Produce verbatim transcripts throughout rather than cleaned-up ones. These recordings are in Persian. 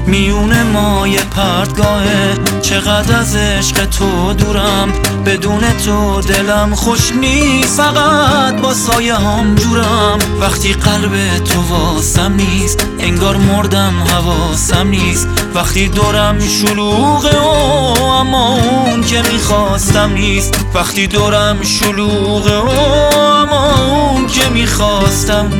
میونه مای پرتگاهه. چقدر از عشق تو دورم، بدون تو دلم خوش نیست، فقط با سایه هم جورم. وقتی قلب تو واسم نیست، انگار مردم حواسم نیست. وقتی دورم شلوغه و اما اون که میخواستم نیست. وقتی دورم شلوغه و اما اون که میخواستم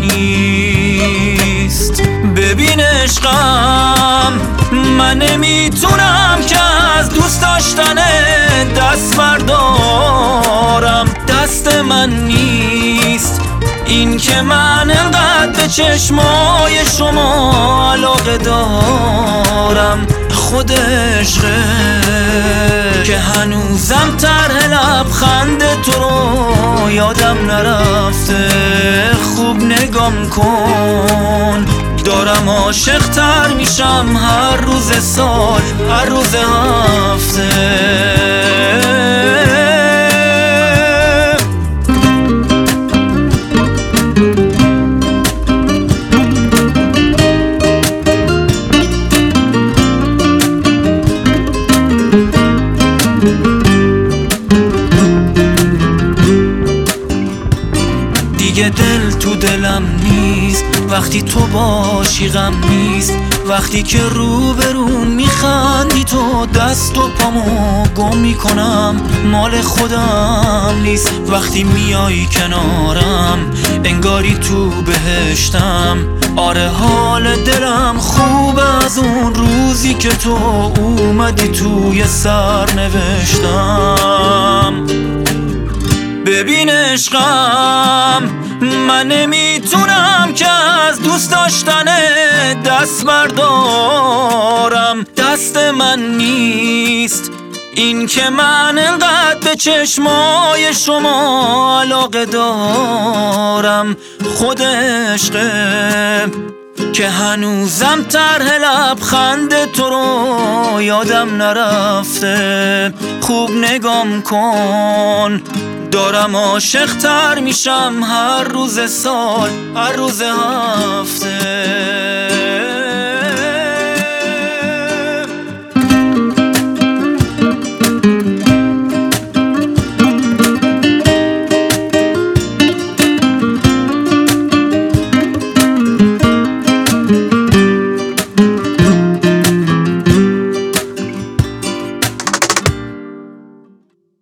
نیست. ببین عشقم، من نمیتونم که از دوست داشتن دست بردارم. دست من نیست این که من انقدر به چشمای شما علاقه دارم. خود عشقه که هنوزم طرح لبخند تو رو یادم نرفته. خوب نگام کن، دارم عاشق تر میشم هر روز سال، هر روز هفته. دیگه دل تو دلم نیست وقتی تو باشی، غم نیست وقتی که رو برون میخندی تو. دست و پامو گم میکنم، مال خودم نیست. وقتی میای کنارم انگاری تو بهشتم. آره حال دلم خوب از اون روزی که تو اومدی توی سر نوشتم. ببین عشقم، من نمیتونم که از دوست داشتن دست بردارم. دست من نیست این که من انقدر به چشمای شما علاقه دارم. خود عشقه که هنوزم طرح لبخند تو رو یادم نرفته. خوب نگام کن، دارم عاشق تر میشم هر روز سال، هر روز هفته.